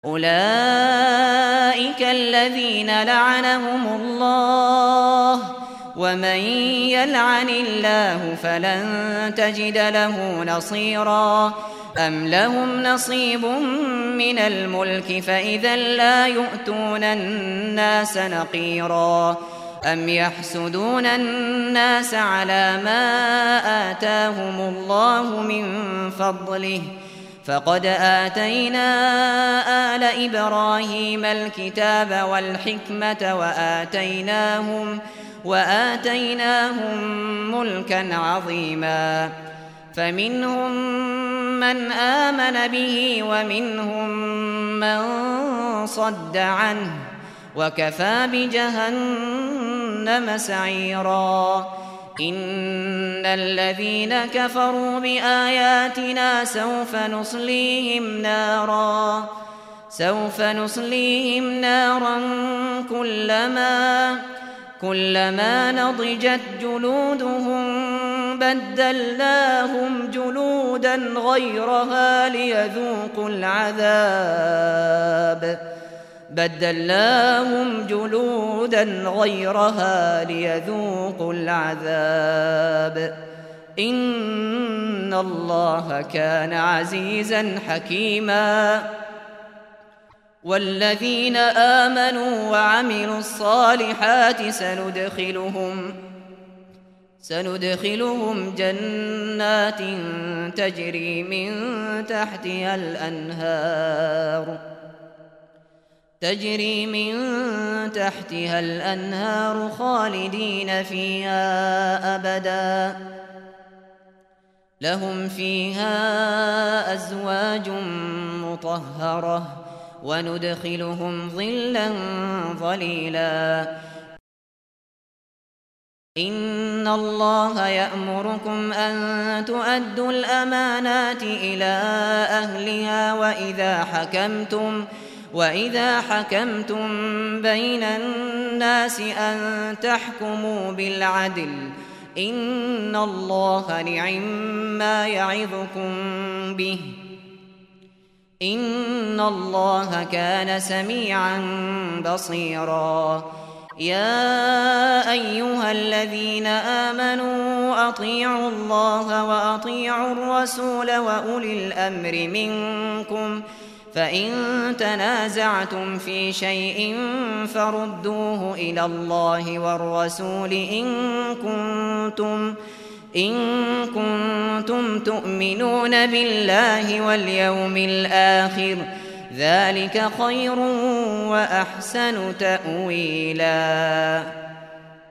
أولئك الذين لعنهم الله، ومن يلعن الله فلن تجد له نصيرا. أم لهم نصيب من الملك فإذا لا يؤتون الناس نقيرا. أم يحسدون الناس على ما آتاهم الله من فضله، فقد آتينا آل إبراهيم الكتاب والحكمة وآتيناهم ملكا عظيما. فمنهم من آمن به ومنهم من صد عنه، وكفى بجهنم سعيرا. إن الذين كفروا بآياتنا سوف نصليهم نارا كلما نضجت جلودهم بدلناهم جلودا غيرها ليذوقوا العذاب. إن الله كان عزيزا حكيما. والذين آمنوا وعملوا الصالحات سندخلهم جنات تجري من تحتها الأنهار خالدين فيها أبدا، لهم فيها أزواج مطهرة، وندخلهم ظلا ظليلا. إن الله يأمركم أن تؤدوا الأمانات إلى أهلها، وإذا حكمتم بين الناس أن تحكموا بالعدل. إن الله نعما يعظكم به، إن الله كان سميعا بصيرا. يا أيها الذين آمنوا أطيعوا الله وأطيعوا الرسول وأولي الأمر منكم، فإن تنازعتم في شيء فردوه إلى الله والرسول إن كنتم تؤمنون بالله واليوم الآخر، ذلك خير وأحسن تأويلا.